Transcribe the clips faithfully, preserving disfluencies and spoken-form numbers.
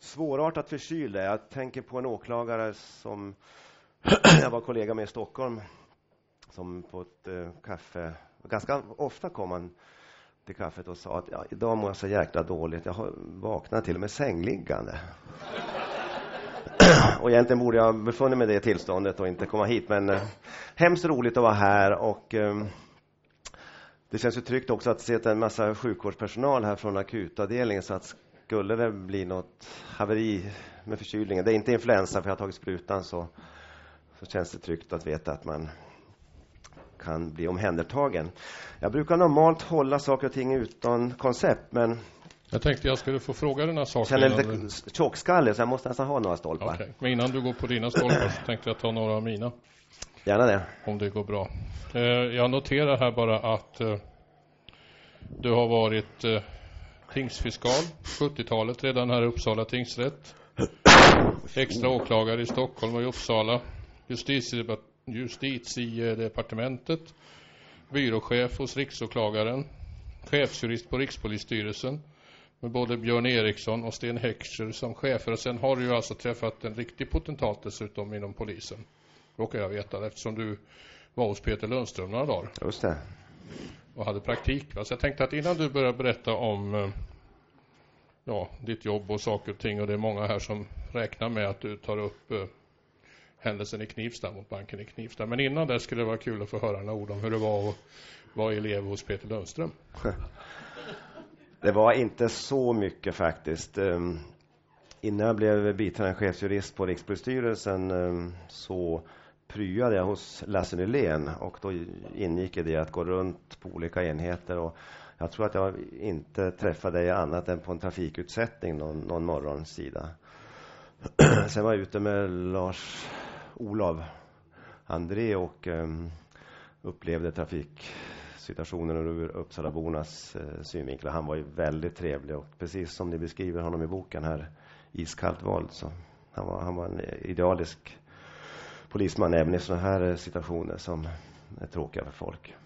svårartat förkyld. Jag tänker på en åklagare som jag var kollega med i Stockholm, som på ett eh, kaffe, ganska ofta kom han till kaffet och sa att ja, idag mår jag så jäkla dåligt. Jag har vaknat till och med sängliggande. Och egentligen borde jag befunnit mig i det tillståndet och inte komma hit. Men eh, hemskt roligt att vara här. Och eh, det känns ju tryggt också att se en massa sjukvårdspersonal här från akutavdelningen. Så att skulle det bli något haveri med förkylningen, det är inte influensa för jag har tagit sprutan, så, så känns det tryggt att veta att man kan bli omhändertagen. Jag brukar normalt hålla saker och ting utan koncept, men jag tänkte jag skulle få fråga den här saken. Jag känner lite tjockskalle så jag måste nästan ha några stolpar. Okay. Men innan du går på dina stolpar så tänkte jag ta några av mina. Gärna det. Om det går bra. Eh, jag noterar här bara att eh, du har varit eh, tingsfiskal sjuttiotalet redan här i Uppsala tingsrätt. Extra åklagare i Stockholm och i Uppsala. Justitie, justitiedepartementet. Byråchef hos riksåklagaren. Chefsjurist på Rikspolisstyrelsen. Med både Björn Eriksson och Sten Heckscher som chefer. Och sen har du ju alltså träffat en riktig potentat dessutom inom polisen. Råkar jag veta, eftersom du var hos Peter Lundström några dagar. Just det. Och hade praktik. Va? Så jag tänkte att innan du börjar berätta om ja, ditt jobb och saker och ting. Och det är många här som räknar med att du tar upp eh, händelsen i Knivsta mot banken i Knivsta. Men innan det skulle det vara kul att få höra några ord om hur det var att vara elev hos Peter Lundström. Det var inte så mycket faktiskt. Um, innan jag blev biträdande chefsjurist på Rikspolisstyrelsen um, så pryade jag hos Lasse Nylén, och då ingick det att gå runt på olika enheter, och jag tror att jag inte träffade dig annat än på en trafikutsättning någon, någon morgonsida. Sen var jag ute med Lars Olav André och um, upplevde trafiksituationen ur Uppsalabornas uh, synvinkel. Han var ju väldigt trevlig, och precis som ni beskriver honom i boken här, Iskallt våld, så han var, han var en idealisk polisman även i sådana här situationer som är tråkiga för folk.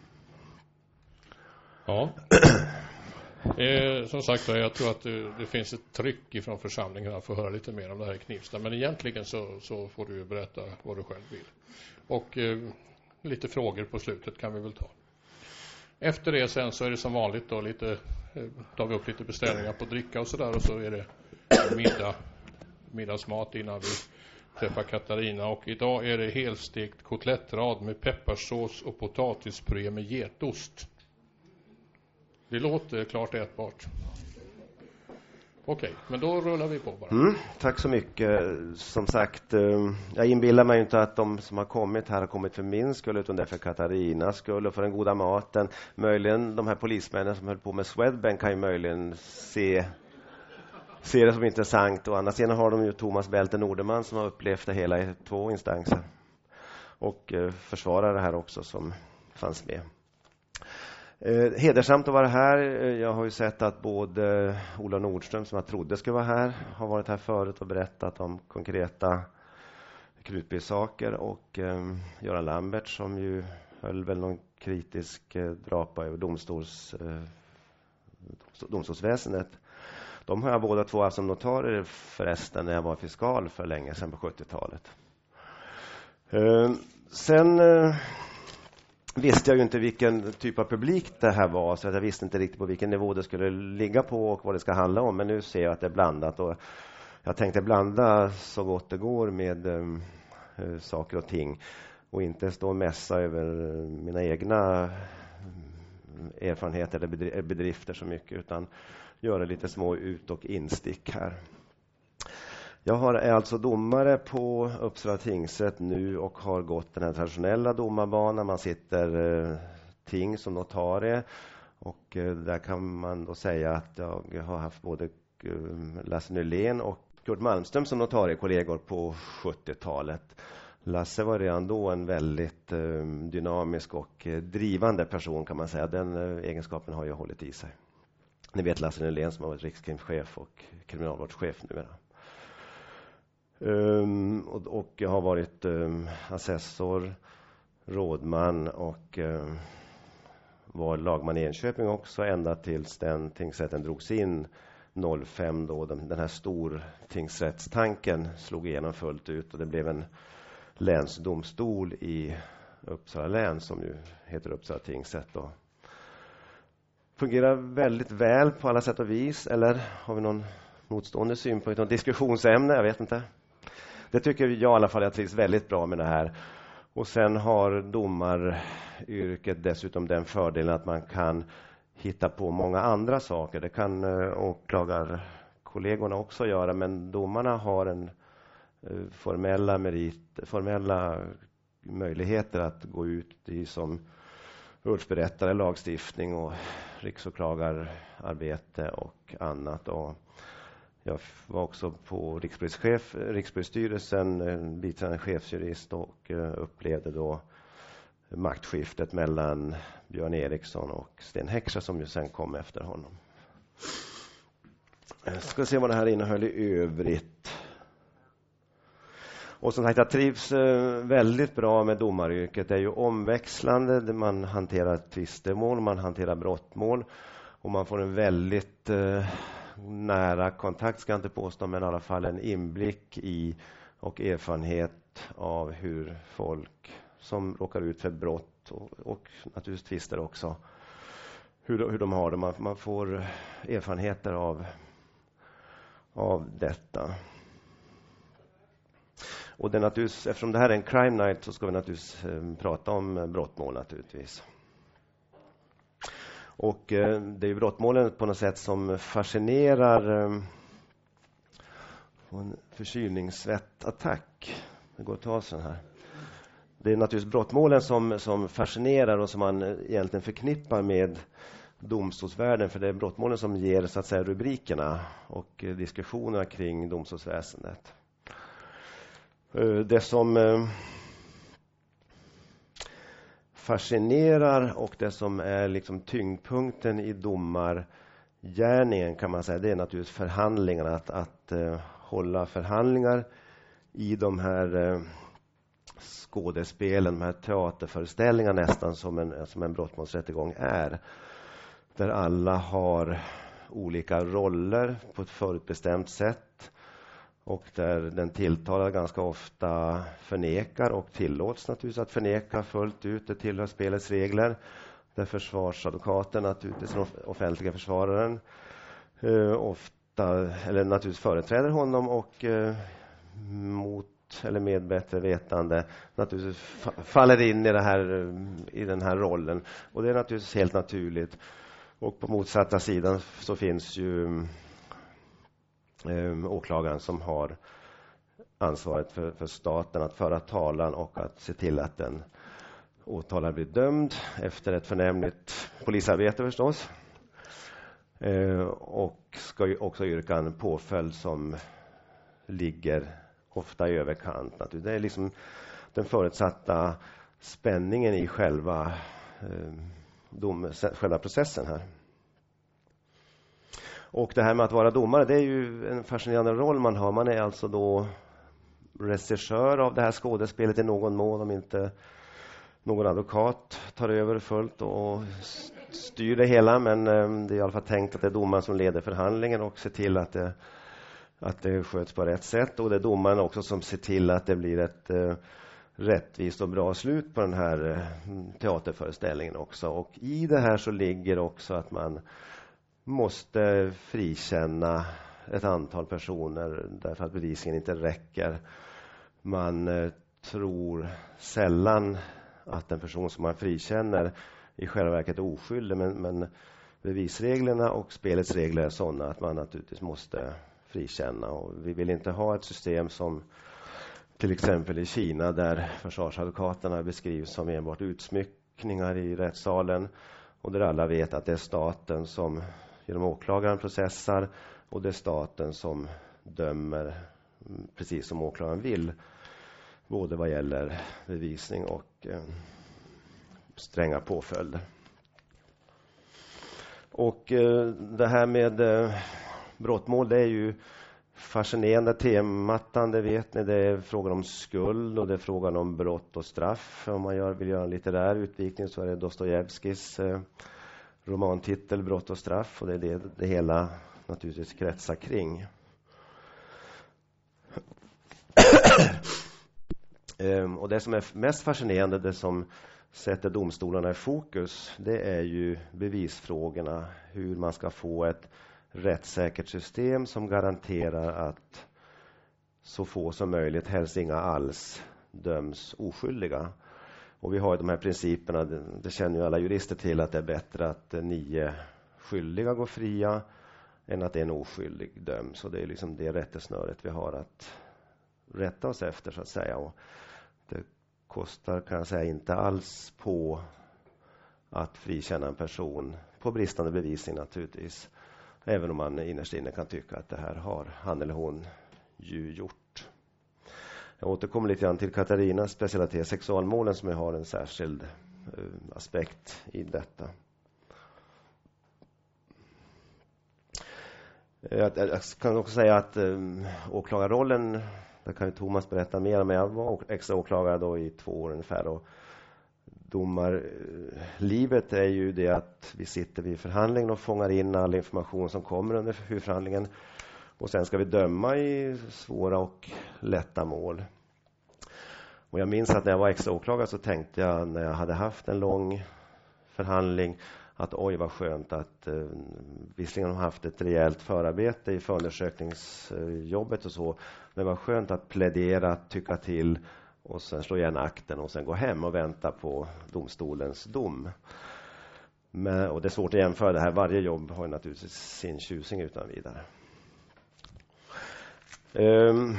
Ja. Eh, som sagt, jag tror att det, det finns ett tryck ifrån församlingen att få höra lite mer om det här i Knivsta. Men egentligen så, så får du berätta vad du själv vill. Och eh, lite frågor på slutet kan vi väl ta. Efter det sen så är det som vanligt då lite, eh, tar vi upp lite beställningar på dricka och sådär. Och så är det middag, middagsmat innan vi träffar Katarina. Och idag är det helstekt kotlettrad med pepparsås och potatispuré med getost. Det låter klart ätbart. Okej, men då rullar vi på bara. Mm, tack så mycket. Som sagt, jag inbillar mig inte att de som har kommit här har kommit för min skull, utan det är för Katarinas skull och för den goda maten. Möjligen de här polismännen som höll på med Swedbank kan ju möjligen se, se det som intressant. Och annars har de ju Thomas Bälte Nordeman som har upplevt det hela i två instanser. Och försvarar det här också som fanns med. Eh, hedersamt att vara här. Jag har ju sett att både Ola Nordström, som jag trodde skulle vara här, har varit här förut och berättat om konkreta Knutbysaker, och eh, Göran Lambert som ju höll väl någon kritisk eh, drapa över domstols, eh, domstolsväsendet. De har jag båda två haft som notarer förresten när jag var fiskal för länge sedan på sjuttiotalet. Eh, sen... Eh, visste jag ju inte vilken typ av publik det här var, så jag visste inte riktigt på vilken nivå det skulle ligga på och vad det ska handla om. Men nu ser jag att det är blandat, och jag tänkte blanda så gott det går med um, saker och ting och inte stå och mässa över mina egna erfarenheter eller bedrifter så mycket, utan göra lite små ut- och instick här. Jag har, är alltså domare på Uppsala tingsrätt nu och har gått den här traditionella domarbanan. Man sitter eh, ting som notarie, och eh, där kan man då säga att jag har haft både eh, Lasse Nylén och Kurt Malmström som notariekollegor på sjuttiotalet. Lasse var redan då en väldigt eh, dynamisk och eh, drivande person, kan man säga. Den eh, egenskapen har jag hållit i sig. Ni vet Lasse Nylén som har varit rikskrimchef och kriminalvårdschef nu. Um, och, och jag har varit um, assessor, rådman och um, var lagman i Enköping också, ända tills den tingsrätten drogs in noll fem då den, den här stor tingsrättstanken slog igenom fullt ut och det blev en länsdomstol i Uppsala län som ju heter Uppsala tingsrätt då. Fungerar väldigt väl på alla sätt och vis, eller har vi någon motstående synpunkt, någon diskussionsämne, jag vet inte. Det tycker jag i alla fall, jag trivs väldigt bra med det här. Och sen har domaryrket dessutom den fördelen att man kan hitta på många andra saker. Det kan uh, åklagarkollegorna också göra, men domarna har en uh, formella merit, formella möjligheter att gå ut i som rådsberättare, lagstiftning och riksåklagararbete och annat. Och jag var också på rikspolischef, rikspolisstyrelsen, biträdande chefsjurist och upplevde då maktskiftet mellan Björn Eriksson och Sten Heckscher som ju sen kom efter honom. Jag ska se vad det här innehöll i övrigt. Och som sagt, jag trivs väldigt bra med domaryrket. Det är ju omväxlande. Man hanterar tvistemål, man hanterar brottmål. Och man får en väldigt eh, nära kontakt, ska jag inte påstå, men i alla fall en inblick i och erfarenhet av hur folk som råkar ut för brott och, och naturligtvis tvister också, hur, hur de har det. Man, man får erfarenheter av, av detta. Och det är naturligtvis, eftersom det här är en crime night så ska vi naturligtvis eh, prata om brottmål naturligtvis. Och eh, det är ju brottmålen på något sätt som fascinerar eh, en förkylningssvettattack. Det går att ta sån här. Det är naturligtvis brottmålen som, som fascinerar och som man egentligen förknippar med domstolsvärlden, för det är brottmålen som ger så att säga rubrikerna och eh, diskussionerna kring domstolsväsendet. Det som fascinerar och det som är liksom tyngdpunkten i domargärningen kan man säga, det är naturligtvis förhandlingarna. Att, att uh, hålla förhandlingar i de här uh, skådespelen, de här teaterföreställningarna nästan som en, som en brottmålsrättegång är. Där alla har olika roller på ett förutbestämt sätt. Och där den tilltalade ganska ofta förnekar och tillåts naturligtvis att förneka fullt ut. Det tillhör spelets regler. Där försvarsadvokaten, naturligtvis den offentliga försvararen, eh, ofta, eller naturligtvis företräder honom och eh, mot eller med bättre vetande naturligtvis faller in i, det här, i den här rollen. Och det är naturligtvis helt naturligt. Och på motsatta sidan så finns ju Eh, åklagaren som har ansvaret för, för staten att föra talan och att se till att den åtalad blir dömd efter ett förnämligt polisarbete förstås. Eh, och ska ju också yrka en påföljd som ligger ofta i överkant. Det är liksom den förutsatta spänningen i själva, eh, dom, själva processen här. Och det här med att vara domare, det är ju en fascinerande roll man har. Man är alltså då regissör av det här skådespelet i någon mån, om inte någon advokat tar över fullt och styr det hela. Men det är i alla fall tänkt att det är domaren som leder förhandlingen och ser till att det, att det sköts på rätt sätt. Och det är domaren också som ser till att det blir ett uh, rättvist och bra slut på den här uh, teaterföreställningen också. Och i det här så ligger också att man måste frikänna ett antal personer därför att bevisningen inte räcker. Man eh, tror sällan att en person som man frikänner i själva verket är oskyldig, men, men bevisreglerna och spelets regler är sådana att man naturligtvis måste frikänna. Och vi vill inte ha ett system som till exempel i Kina där försvarsadvokaterna beskrivs som enbart utsmyckningar i rättssalen och där alla vet att det är staten som genom åklagaren processar och det är staten som dömer precis som åklagaren vill, både vad gäller bevisning och eh, stränga påföljder. Och eh, det här med eh, brottmål, det är ju fascinerande temat, det vet ni. Det är frågan om skuld och det är frågan om brott och straff. Om man gör, vill göra en litterär utvikning så är det Dostojevskis eh, romantitel Brott och straff, och det är det det hela naturligtvis kretsar kring. Och det som är mest fascinerande, det som sätter domstolarna i fokus, det är ju bevisfrågorna. Hur man ska få ett rättssäkert system som garanterar att så få som möjligt, helst inga alls, döms oskyldiga. Och vi har de här principerna, det, det känner ju alla jurister till, att det är bättre att nio skyldiga går fria än att en oskyldig döms. Så det är liksom det rättesnöret vi har att rätta oss efter, så att säga. Och det kostar, kan jag säga, inte alls på att frikänna en person på bristande bevisning naturligtvis. Även om man innerst inne kan tycka att det här har han eller hon ju gjort. Jag återkommer lite grann till Katarinas specialitet, sexualmålen, som jag har en särskild uh, aspekt i detta. Jag, jag kan också säga att um, åklagarrollen, det kan ju Thomas berätta mer, men jag var extra åklagare då i två år ungefär. Och domarlivet är ju det att vi sitter vid förhandlingen och fångar in all information som kommer under huvudförhandlingen. Och sen ska vi döma i svåra och lätta mål. Och jag minns att när jag var extra åklagare så tänkte jag, när jag hade haft en lång förhandling, att oj vad skönt att eh, visserligen har haft ett rejält förarbete i förundersökningsjobbet och så, men vad skönt att plädera, tycka till och sen slå igen akten och sen gå hem och vänta på domstolens dom. Men, och det är svårt att jämföra det här. Varje jobb har ju naturligtvis sin tjusning utan vidare. Um,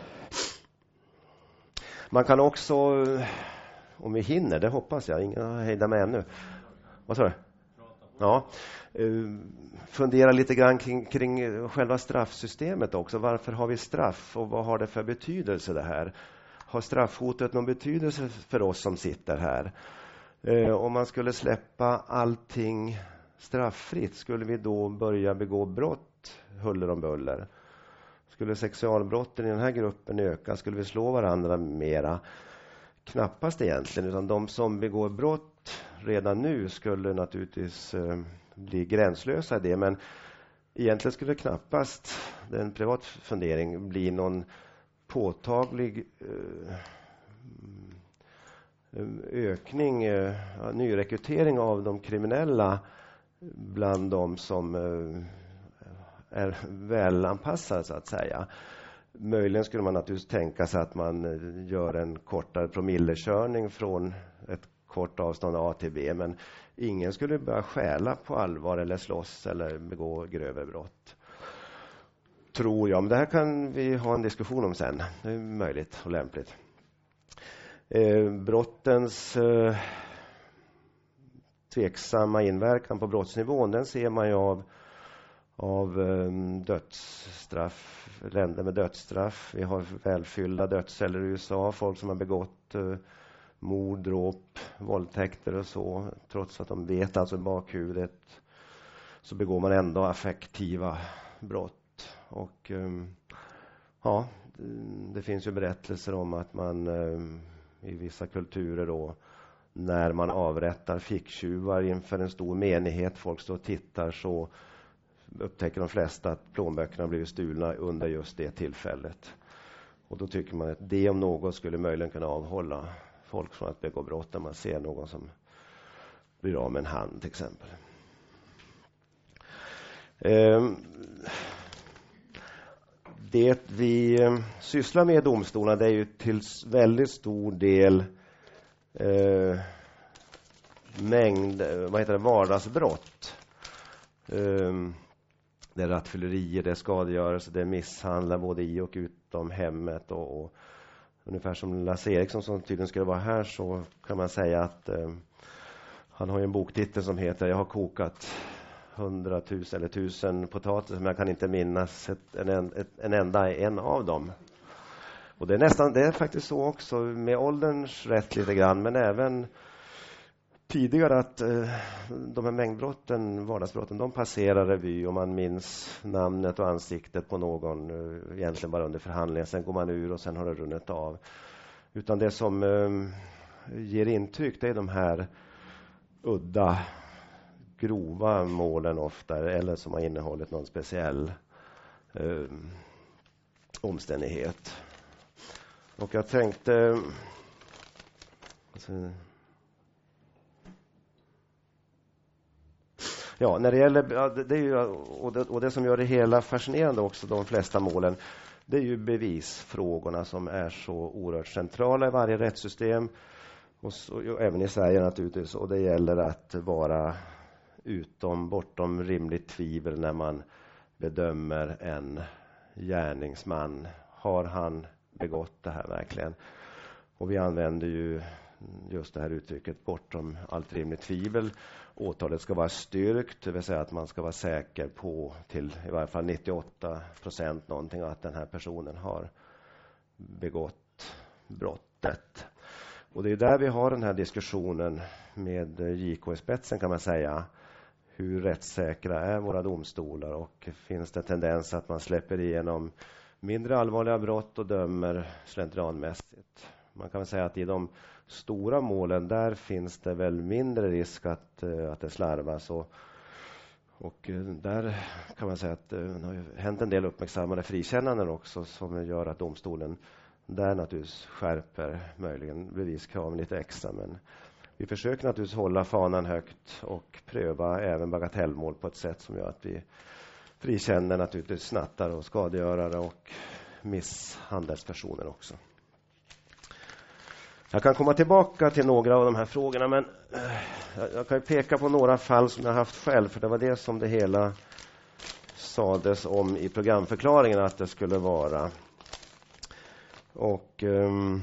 man kan också, om vi hinner, det hoppas jag, ingen har hejdat mig ännu. Vad sa du? Ja, uh, fundera lite grann kring, kring själva straffsystemet också. Varför har vi straff och vad har det för betydelse det här? Har straffhotet någon betydelse för oss som sitter här? Uh, om man skulle släppa allting strafffritt, skulle vi då börja begå brott huller om buller? Skulle sexualbrotten i den här gruppen öka? Skulle vi slå varandra mera? Knappast egentligen, utan de som begår brott redan nu skulle naturligtvis eh, bli gränslösa i det. Men egentligen skulle det knappast, det är en privat fundering, bli någon påtaglig eh, ökning, eh, nyrekrytering av de kriminella bland de som eh, är välanpassade, så att säga. Möjligen skulle man naturligtvis tänka sig att man gör en kortare promillekörning från ett kort avstånd A till B, men ingen skulle börja stjäla på allvar eller slåss eller begå grövre brott. Tror jag, men det här kan vi ha en diskussion om sen. Det är möjligt och lämpligt. Eh, brottens eh, tveksamma inverkan på brottsnivån, den ser man ju av av um, dödsstraff, länder med dödsstraff. Vi har välfyllda dödsceller i U S A, folk som har begått uh, mord, dråp, våldtäkter och så. Trots att de vet alltså i bakhuvudet, så begår man ändå affektiva brott. Och um, ja, det finns ju berättelser om att man um, i vissa kulturer då, när man avrättar ficktjuvar inför en stor menighet, folk står och tittar, så upptäcker de flesta att plånböckerna har blivit stulna under just det tillfället. Och då tycker man att det om något skulle möjligen kunna avhålla folk från att begå brott, när man ser någon som blir av med en hand till exempel. Ehm, det vi sysslar med i domstolarna, det är ju till väldigt stor del eh, mängd, vad heter det, vardagsbrott. Ehm, Det är rattfyllerier, det är skadegörelse, det är misshandlar både i och utom hemmet. Och, och ungefär som Lasse Eriksson som tydligen skulle vara här, så kan man säga att eh, han har ju en boktitel som heter Jag har kokat hundratusen eller tusen potatis, men jag kan inte minnas ett, en, ett, en enda en av dem. Och det är nästan, det är faktiskt så också med ålderns rätt lite grann, men även tidigare att eh, de här mängdbrotten, vardagsbrotten, de passerar revy och man minns namnet och ansiktet på någon eh, egentligen bara under förhandlingen. Sen går man ur och sen har det runnit av. Utan det som eh, ger intryck, det är de här udda grova målen ofta, eller som har innehållit någon speciell eh, omständighet. Och jag tänkte alltså, ja, när det gäller ja, det, det är ju, och, det, och det som gör det hela fascinerande också, de flesta målen, det är ju bevisfrågorna som är så oerhört centrala i varje rättssystem. Och, så, och även i Sverige naturligtvis. Och det gäller att vara utom, bortom rimligt tvivel när man bedömer en gärningsman. Har han begått det här verkligen? Och vi använder ju just det här uttrycket bortom allt rimligt tvivel. Åtalet ska vara styrkt, det vill säga att man ska vara säker på till i varje fall nittioåtta procent någonting att den här personen har begått brottet. Och det är där vi har den här diskussionen med J K i spetsen, kan man säga. Hur rättssäkra är våra domstolar, och finns det tendens att man släpper igenom mindre allvarliga brott och dömer slentrianmässigt? Man kan väl säga att i de stora målen där finns det väl mindre risk att, att det slarvas. Och, och där kan man säga att det har hänt en del uppmärksammade frikännanden också som gör att domstolen där naturligtvis skärper möjligen beviskraven lite extra. Men vi försöker naturligtvis hålla fanan högt och pröva även bagatellmål på ett sätt som gör att vi frikänner naturligtvis snattare och skadegörare och misshandelspersoner också. Jag kan komma tillbaka till några av de här frågorna, men jag kan ju peka på några fall som jag haft själv, för det var det som det hela sades om i programförklaringen att det skulle vara. Och um,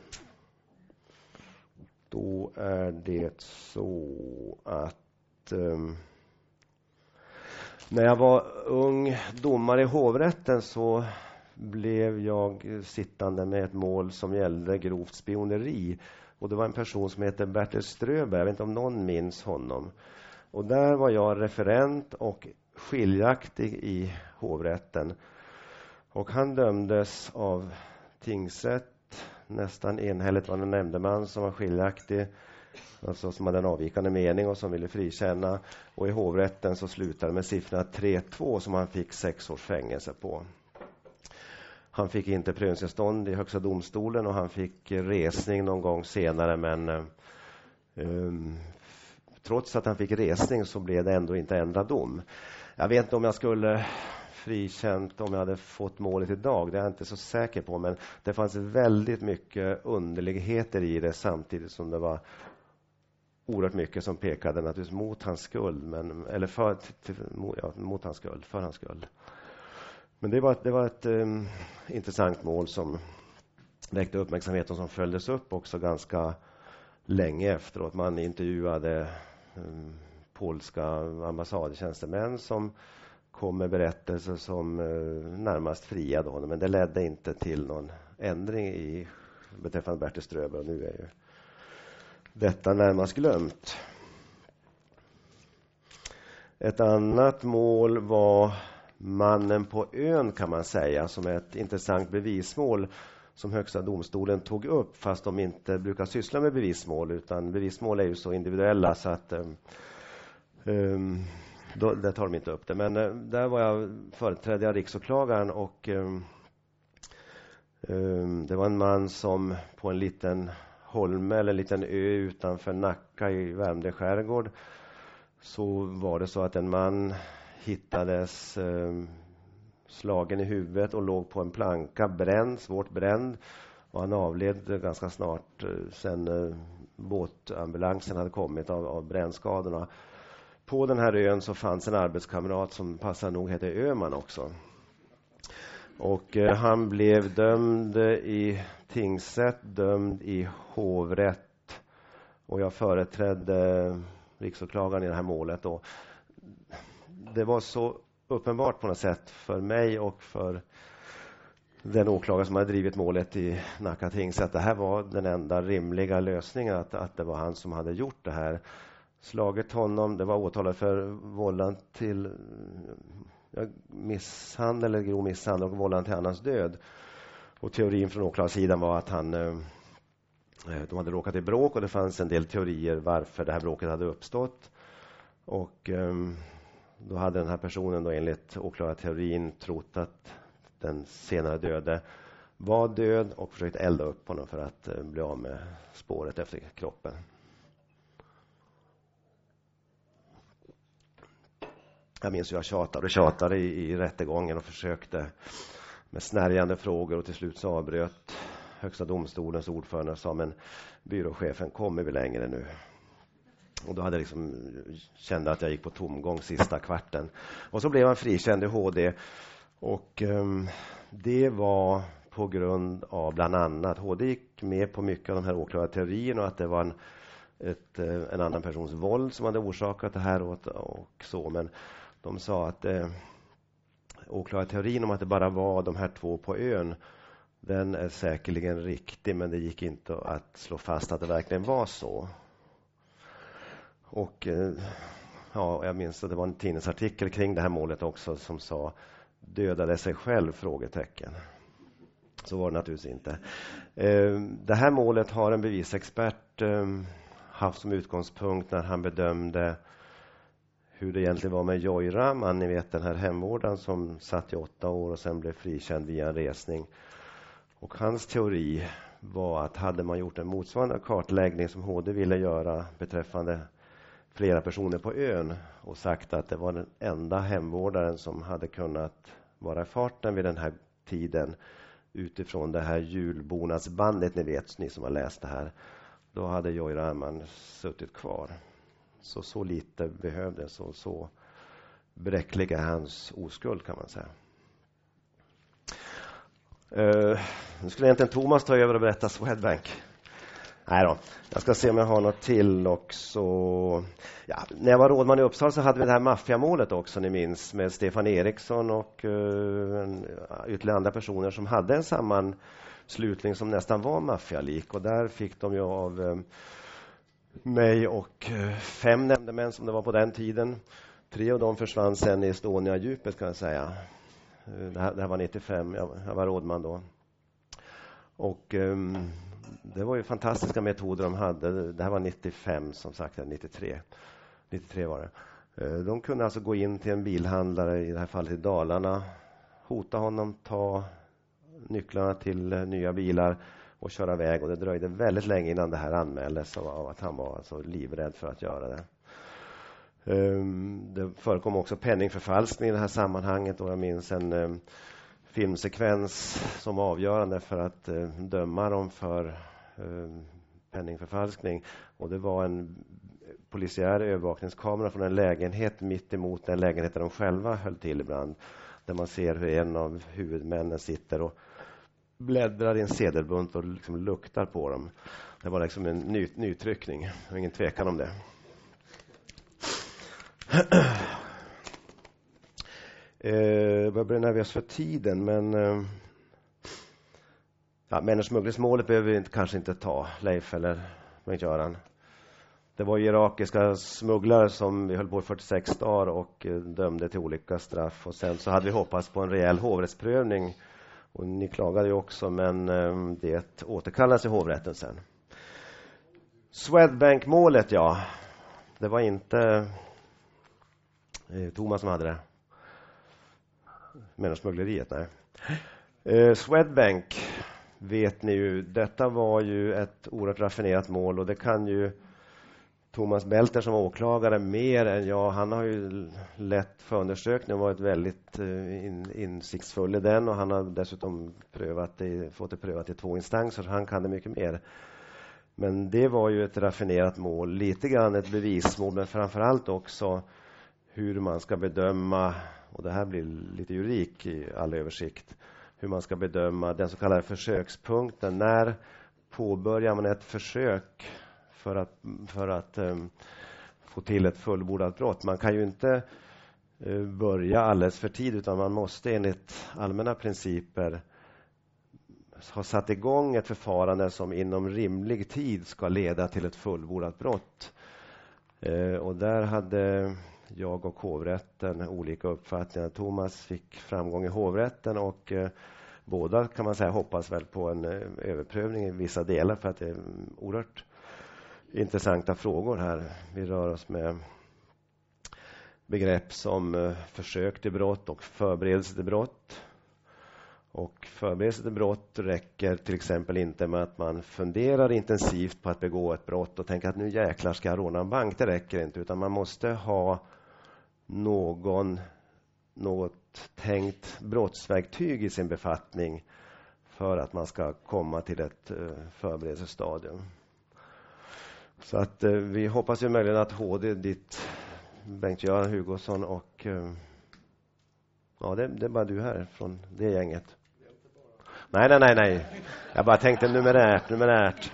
då är det så att um, när jag var ung domare i hovrätten så blev jag sittande med ett mål som gällde grovt spioneri. Och det var en person som heter Bertil Ströberg, jag vet inte om någon minns honom. Och där var jag referent och skiljaktig i hovrätten. Och han dömdes av tingsrätt, nästan enhälligt var en nämndeman som var skiljaktig, alltså som hade en avvikande mening och som ville frikänna. Och i hovrätten så slutade med siffrorna tre två som han fick sex års fängelse på. Han fick inte prövningstillstånd i högsta domstolen och han fick resning någon gång senare, men um, trots att han fick resning så blev det ändå inte ändrad dom. Jag vet inte om jag skulle frikänt om jag hade fått målet idag, det är jag inte så säker på, men det fanns väldigt mycket underligheter i det, samtidigt som det var oerhört mycket som pekade naturligtvis mot hans skuld, men, eller för, till, ja, mot hans skuld, för hans skuld. Men det var, det var ett um, intressant mål som väckte uppmärksamhet och som följdes upp också ganska länge efteråt. Man intervjuade um, polska ambassadtjänstemän som kom med berättelser som uh, närmast friade honom. Men det ledde inte till någon ändring i, beträffande Bertil Ströberg, och nu är ju detta närmast glömt. Ett annat mål var Mannen på ön, kan man säga, som är ett intressant bevismål som högsta domstolen tog upp, fast de inte brukar syssla med bevismål, utan bevismål är ju så individuella så att um, um, då, där tar de inte upp det. Men uh, där var jag företrädde jag riksåklagaren, och um, um, det var en man som på en liten holme eller en liten ö utanför Nacka i Värmdö skärgård, så var det så att en man hittades eh, slagen i huvudet och låg på en planka, bränd, svårt bränd, och han avled ganska snart eh, sen eh, båtambulansen hade kommit av, av brännskadorna. På den här ön så fanns en arbetskamrat som passade nog hette Öman också. Och eh, han blev dömd i tingsrätt, dömd i hovrätt, och jag företrädde riksåklagaren i det här målet då. Det var så uppenbart på något sätt för mig och för den åklagare som hade drivit målet i Nacka tingsrätt att det här var den enda rimliga lösningen, att, att det var han som hade gjort det här. Slagit honom, det var åtalat för vållande till ja, misshandel eller grov misshandel och vållande till annans död. Och teorin från åklagarsidan var att han eh, de hade råkat i bråk, och det fanns en del teorier varför det här bråket hade uppstått. Och um, då hade den här personen då enligt åklagarteorin trott att den senare döde var död och försökt elda upp honom för att uh, bli av med spåret efter kroppen. Jag minns hur jag tjatade och tjatade i, i rättegången och försökte med snärjande frågor, och till slut så avbröt Högsta domstolens ordförande och sa, men byråchefen, kommer vi längre nu? Och då hade jag liksom, kände att jag gick på tomgång sista kvarten. Och så blev han frikänd i H D. Och um, det var på grund av bland annat, H D gick med på mycket av de här åklagarteorierna och att det var en, ett, en annan persons våld som hade orsakat det här och, och så. Men de sa att eh, åklagarteorin om att det bara var de här två på ön, den är säkerligen riktig, men det gick inte att slå fast att det verkligen var så. Och eh, ja, jag minns att det var en tidningsartikel kring det här målet också som sa, dödade sig själv? Frågetecken. Så var det naturligtvis inte. Eh, det här målet har en bevisexpert eh, haft som utgångspunkt när han bedömde hur det egentligen var med Joy Rahman, ni vet den här hemvårdaren som satt i åtta år och sen blev frikänd via en resning. Och hans teori var att hade man gjort en motsvarande kartläggning som H D ville göra beträffande flera personer på ön och sagt att det var den enda hemvårdaren som hade kunnat vara i farten vid den här tiden utifrån det här julbonadsbandet, ni vet, ni som har läst det här, då hade Joy Rahman suttit kvar. Så så lite behövdes och så bräcklig är hans oskuld, kan man säga. Uh, nu skulle egentligen Thomas ta över och berätta Swedbank. Nej då, jag ska se om jag har något till också. Ja, när jag var rådman i Uppsala så hade vi det här maffiamålet också, ni minns, med Stefan Eriksson och uh, en, ytterligare andra personer som hade en sammanslutning som nästan var maffialik. Och där fick de ju av uh, mig och uh, fem nämndemän som det var på den tiden. Tre av dem försvann sen i Estonia-djupet, kan jag säga. Uh, det, här, det här var nittiofem, jag, jag var rådman då. Och um, det var ju fantastiska metoder de hade. Det här var nittiofem, som sagt, nittiotre. nittiotre var det. De kunde alltså gå in till en bilhandlare, i det här fallet i Dalarna, hota honom, ta nycklarna till nya bilar och köra iväg. Och det dröjde väldigt länge innan det här anmäldes av att han var alltså livrädd för att göra det. Det förekom också penningförfalskning i det här sammanhanget, och jag minns en filmsekvens som var avgörande för att eh, döma dem för eh, penningförfalskning. Och det var en polisiär övervakningskamera från en lägenhet mitt emot den lägenheten de själva höll till ibland. Där man ser hur en av huvudmännen sitter och bläddrar i en sedelbunt och liksom luktar på dem. Det var liksom en ny, nytryckning, ingen tvekan om det. Jag börjar bli nervös för tiden, men eh, ja, människosmugglingsmålet behöver vi inte, kanske inte ta, Leif eller Bengt-Göran. Det var irakiska smugglare som vi höll på i fyrtiosex dagar och eh, dömde till olika straff. Och sen så hade vi hoppats på en rejäl hovrättsprövning, och ni klagade ju också, men eh, det återkallades i hovrätten sen. Swedbank-målet, ja, det var inte eh, Thomas som hade det. Människosmuggleriet, nej. Eh, Swedbank, vet ni ju, detta var ju ett oerhört raffinerat mål, och det kan ju Thomas Belter som åklagare mer än jag. Han har ju lett förundersökningen och varit väldigt eh, in, insiktsfull i den, och han har dessutom prövat det, fått det prövat i två instanser, så han kan det mycket mer. Men det var ju ett raffinerat mål, lite grann ett bevismål, men framförallt också hur man ska bedöma, och det här blir lite jurik i all översikt, hur man ska bedöma den så kallade försökspunkten. När påbörjar man ett försök för att, för att um, få till ett fullbordat brott? Man kan ju inte uh, börja alldeles för tid, utan man måste enligt allmänna principer ha satt igång ett förfarande som inom rimlig tid ska leda till ett fullbordat brott. Uh, och där hade jag och hovrätten olika uppfattningar. Thomas fick framgång i hovrätten, och eh, båda, kan man säga, hoppas väl på en eh, överprövning i vissa delar, för att det är oerhört intressanta frågor här. Vi rör oss med begrepp som eh, försök till brott och förberedelse till brott. Och förberedelse till brott räcker till exempel inte med att man funderar intensivt på att begå ett brott och tänker att nu jäklar ska jag råna en bank. Det räcker inte, utan man måste ha någon, något tänkt brottsverktyg i sin befattning för att man ska komma till ett uh, förberedelsestadium. Så att uh, vi hoppas ju möjligen att H D, ditt Bengt-Göran Hugosson och uh, ja, det, det är bara du här från det gänget. Nej, nej, nej, nej. Jag bara tänkte numerärt, numerärt.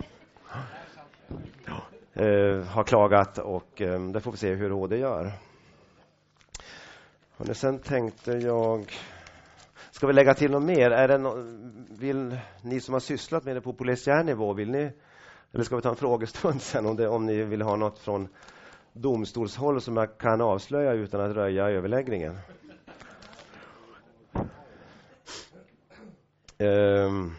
Uh, har klagat och um, det får vi se hur H D gör. Och sen tänkte jag, ska vi lägga till något mer? Är det no, vill ni som har sysslat med det på polisiär nivå, vill ni, eller ska vi ta en frågestund sen om, det, om ni vill ha något från domstolshåll som jag kan avslöja utan att röja överläggningen? Um,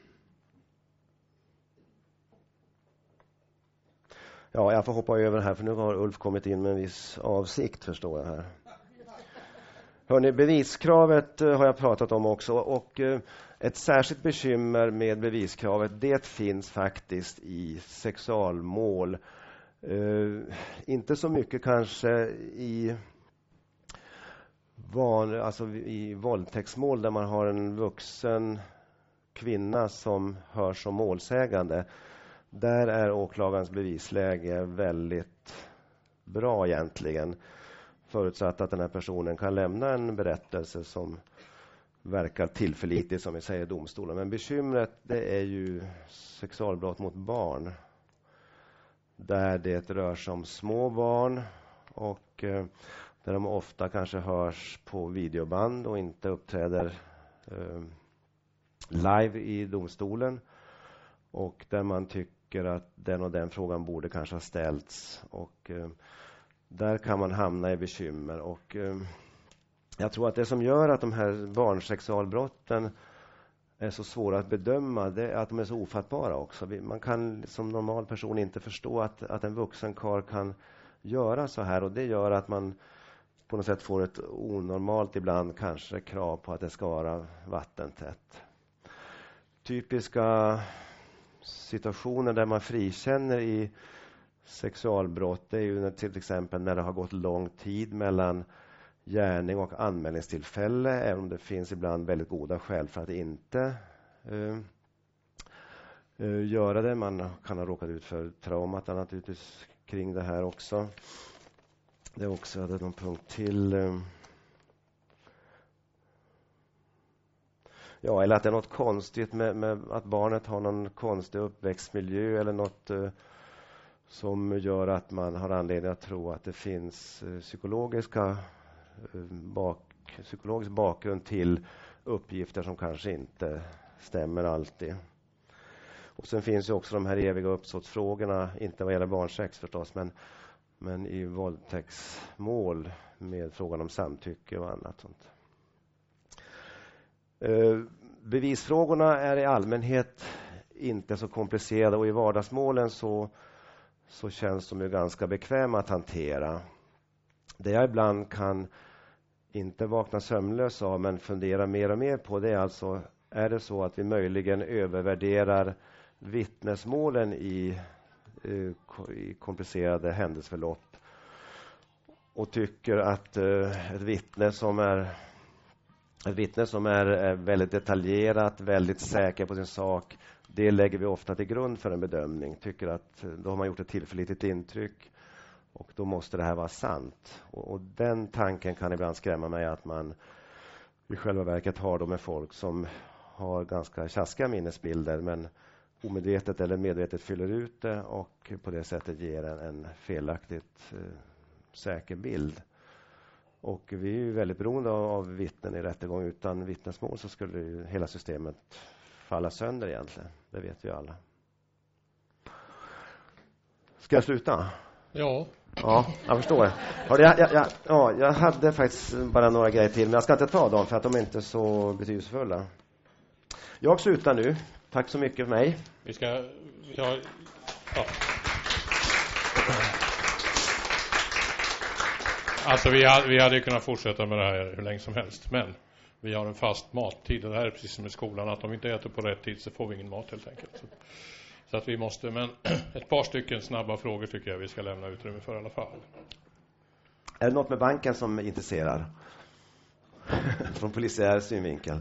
ja, jag får hoppa över här för nu har Ulf kommit in med en viss avsikt, förstår jag här. Hörrni, beviskravet har jag pratat om också, och ett särskilt bekymmer med beviskravet, det finns faktiskt i sexualmål. Uh, inte så mycket kanske i van, alltså i våldtäktsmål där man har en vuxen kvinna som hörs som målsägande. Där är åklagarens bevisläge väldigt bra egentligen, förutsatt att den här personen kan lämna en berättelse som verkar tillförlitlig, som vi säger i domstolen. Men bekymret, det är ju sexualbrott mot barn, där det rör sig om små barn och eh, där de ofta kanske hörs på videoband och inte uppträder eh, live i domstolen, och där man tycker att den och den frågan borde kanske ha ställts, och eh, där kan man hamna i bekymmer. Och eh, jag tror att det som gör att de här barnsexualbrotten är så svåra att bedöma, det är att de är så ofattbara också. Man kan som normal person inte förstå att, att en vuxen karl kan göra så här, och det gör att man på något sätt får ett onormalt, ibland kanske, krav på att det ska vara vattentätt. Typiska situationer där man frikänner i sexualbrott, det är ju till exempel när det har gått lång tid mellan gärning och anmälningstillfälle, även om det finns ibland väldigt goda skäl för att inte uh, uh, göra det. Man kan ha råkat ut för traumat naturligtvis kring det här också. Det är också hade någon punkt till. Uh, ja, eller att det är något konstigt med, med att barnet har någon konstig uppväxtmiljö eller något uh, som gör att man har anledning att tro att det finns uh, psykologiska Bak, psykologisk bakgrund till uppgifter som kanske inte stämmer alltid. Och sen finns ju också de här eviga uppsåtsfrågorna, inte vad gäller barnsex förstås, men, men i våldtäktsmål med frågan om samtycke och annat sånt. Eh, bevisfrågorna är i allmänhet inte så komplicerade, och i vardagsmålen så, så känns de ju ganska bekväma att hantera. Det jag ibland kan inte vakna sömnlös av, men fundera mer och mer på, det är alltså, är det så att vi möjligen övervärderar vittnesmålen i, i komplicerade händelseförlopp och tycker att uh, ett vittne som är ett vittne som är, är väldigt detaljerat, väldigt säker på sin sak, det lägger vi ofta till grund för en bedömning. Tycker att då har man gjort ett tillförlitligt intryck, och då måste det här vara sant. Och, och den tanken kan ibland skrämma mig, att man i själva verket har då med folk som har ganska tjaskiga minnesbilder, men omedvetet eller medvetet fyller ut det och på det sättet ger en, en felaktigt eh, säker bild. Och vi är ju väldigt beroende av, av vittnen i rättegång. Utan vittnesmål så skulle ju hela systemet falla sönder egentligen. Det vet vi alla. Ska jag sluta? Ja. Ja, jag förstår. Ja, jag, jag, jag, ja, jag hade faktiskt bara några grejer till, men jag ska inte ta dem för att de är inte så betydelsefulla. Jag slutar nu. Tack så mycket för mig. Vi ska... Ja, ja. Alltså vi hade, vi hade ju kunnat fortsätta med det här hur länge som helst, men vi har en fast mattid och det här är precis som i skolan, att om vi inte äter på rätt tid så får vi ingen mat helt enkelt. Så, så att vi måste, men ett par stycken snabba frågor tycker jag vi ska lämna utrymme för i alla fall. Är det något med banken som intresserar? Från polisiär synvinkel.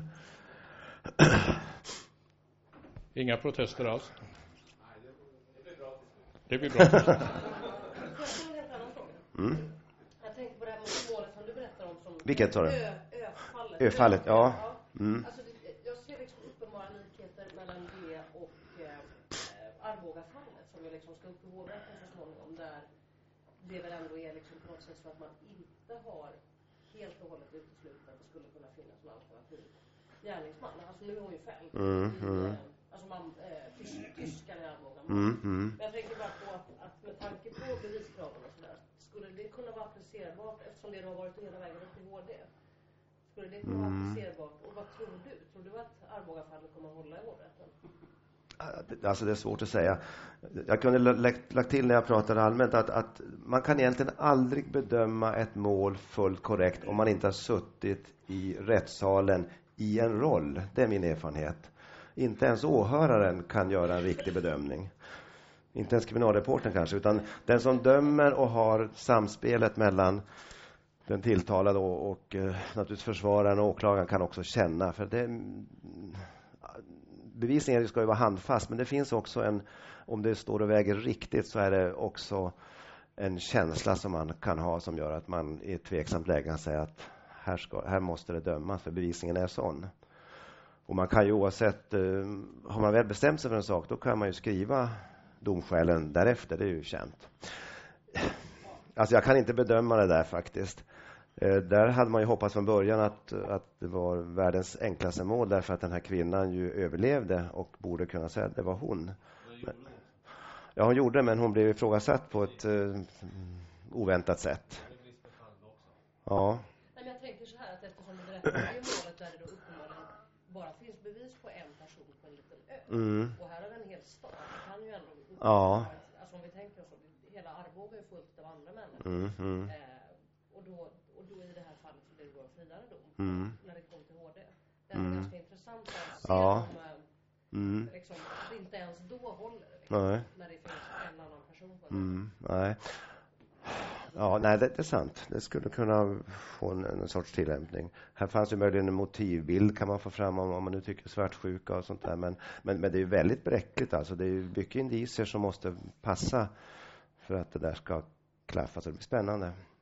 Inga protester alls. Det blir bra. Mm. Jag tänkte på det här målet som du berättar om. Som Vilket tar du? Ö, öfallet. Öfallet, ja. Mm. Alltså, det, jag ser liksom uppenbara likheter mellan det och eh, Arboga-fallet som ju liksom ska upp i hovrätten så småningom, där det väl ändå är liksom på något sätt så att man inte har helt och hållet uteslutit att det skulle kunna finnas en alternativ gärningsman. Alltså nu är hon ju fälld. Mm, mm. Alltså man, eh, tysk, tyskar i Arboga. Mm, mm. Men jag tänker bara på att, att med tanke på beviskraven och sådär, skulle det kunna vara applicerbart, eftersom det har varit hela vägen upp i H D, skulle det kunna vara Mm. applicerbart? Och vad tror du? Tror du att Arboga-fallet kommer att hålla i hovrätten? Alltså det är svårt att säga. Jag kunde lagt, lagt till när jag pratade allmänt att, att man kan egentligen aldrig bedöma ett mål fullt korrekt om man inte har suttit i rättssalen i en roll. Det är min erfarenhet. Inte ens åhöraren kan göra en riktig bedömning. Inte ens kriminalreportern kanske, utan den som dömer och har samspelet mellan den tilltalade och, och eh, naturligtvis försvararen och åklagaren kan också känna. För det, bevisningen ska ju vara handfast, men det finns också en, om det står och väger riktigt så är det också en känsla som man kan ha som gör att man i ett tveksamt läge kan säga att här, ska, här måste det dömas för bevisningen är sån. Och man kan ju oavsett, eh, har man väl bestämt sig för en sak, då kan man ju skriva domskälen därefter, det är ju känt. Alltså jag kan inte bedöma det där faktiskt. Eh, där hade man ju hoppats från början att, att det var världens enklaste mål, därför att den här kvinnan ju överlevde och borde kunna säga att det var hon. Men, ja, hon gjorde det, men hon blev ifrågasatt på ett eh, oväntat sätt. Ja. Men jag tänker så här, att eftersom du berättar om målet där det då uppenbarligen bara finns bevis på en person på en liten ö. Mm. Och här är det en hel stad. Det kan ju ändå... Ja. Alltså om vi tänker oss, hela Arboga är fullt av andra människor. Mm, mm. Eh, och, då, och då i det här fallet så blir det då en friare dom. Mm. När det kommer till H D. Det är Mm. ganska intressant att se Ja. om eh, Mm. liksom, att det inte ens då håller. Liksom, Nej. när det finns en annan person på en. Mm. Nej. Ja, nej, det, det är sant. Det skulle kunna få en, en sorts tillämpning. Här fanns ju möjligen en motivbild kan man få fram om, om man nu tycker svartsjuka och sånt där. Men, men, men det är ju väldigt bräckligt. Alltså. Det är ju mycket indicier som måste passa för att det där ska klaffa. Så det blir spännande.